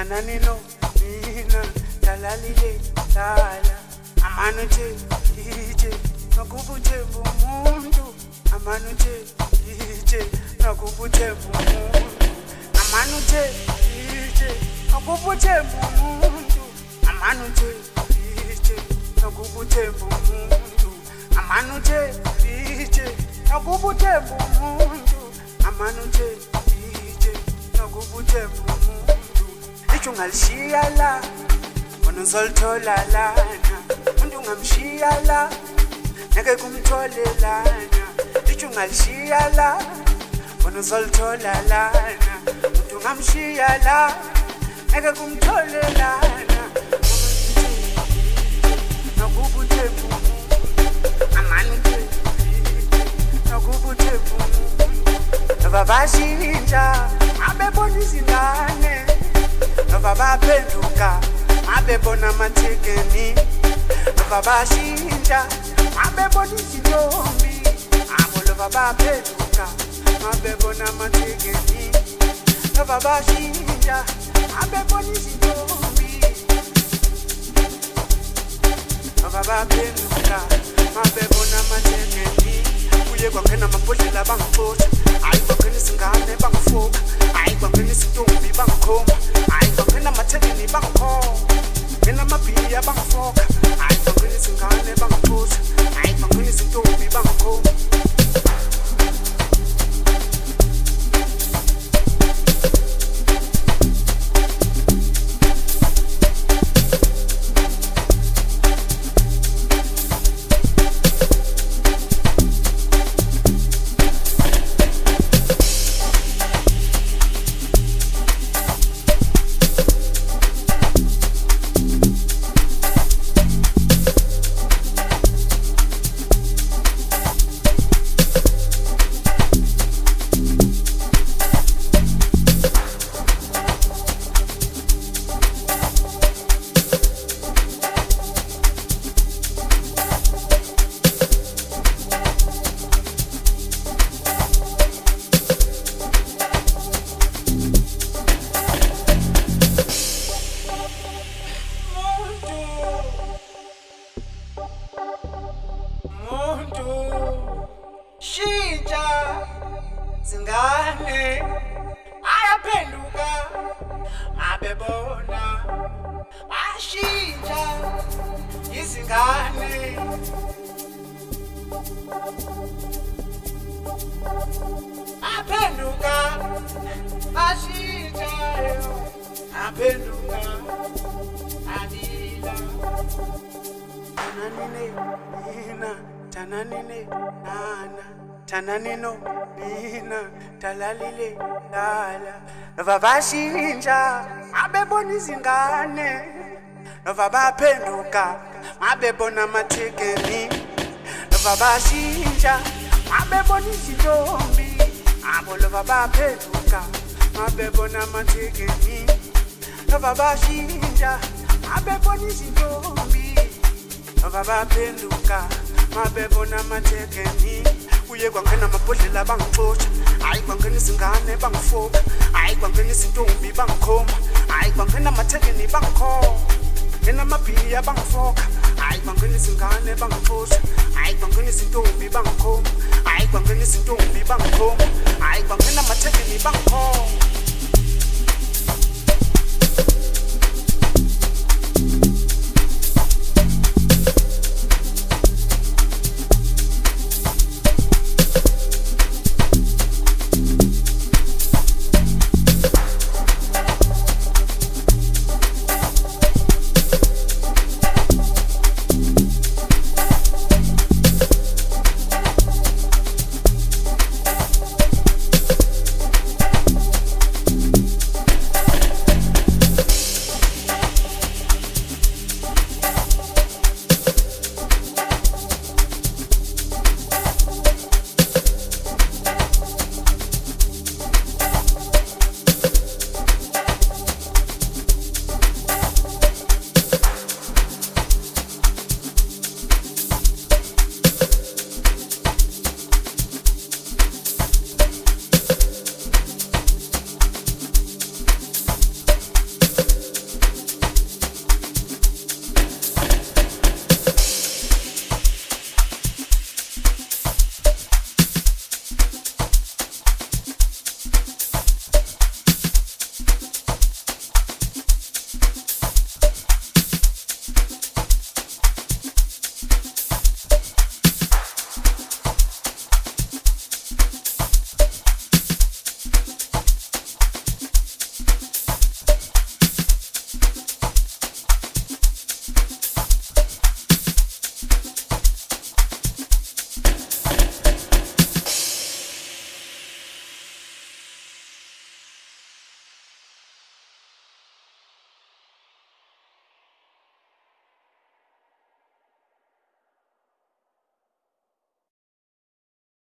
Tananino, Nina, Talalile, Tala, Amanute, DJ, Nakubute Mundu, Amanute, DJ, Nakubute Mundu, Amanute, DJ, Nakubute Mundu, Amanute, DJ, Nakubute Mundu, Amanute, DJ, Nakubute Mundu, Amanute, DJ, Nakubute Mundu. Ungalishia la, unuzolthola lana. Umuntu ungamshiya la, ngeke kumthole lana. Ungalishia la, unuzolthola lana. Umuntu ungamshiya la, ngeke kumthole lana. Nakubuthe amanje, nakubuthe babashinja, abebona izingane. Nova baphenduka abebona amathekeni nova bashintsha abebona izintombi abo lova baphenduka abebona amathekeni nova bashintsha abebona izintombi nova baphenduka abebona amathekeni kuye kwangena amabhodlela bangixotsha hayi kwangena izingane bangifoka hayi kwangena izintombi bangikhomba Ngena mathekeni bangikho ngena mabhiya bangifoka hayi bangena izingane bangixotsha hayi bangena izintombi bangikho Shinja zingane ayaphenduka abebona ashinja izingane aphenduka ashinja aphenduka adila Tananine, nana, tananino, nina, talalile, lala. Nova bashintsha, abebona izingane. Nova baphenduka, abebona amathekeni. Nova bashintsha, abebona izintombi. Abo nova baphenduka, abebona amathekeni. Nova bashintsha, abebona izintombi. Nova baphenduka. Mabebona amathekeni kuye kwangena amabhodlela bangixotsha hayi kwangena izingane bangifoka hayi kwangena izintombi bangikhomba hayi kwangena amathekeni bangikho ngena mabhiya bangifoka hayi kwangena izingane bangixotsha hayi kwangena izintombi bangikhomba hayi kwangena izintombi bangikhomba hayi kwangena amathekeni bangikho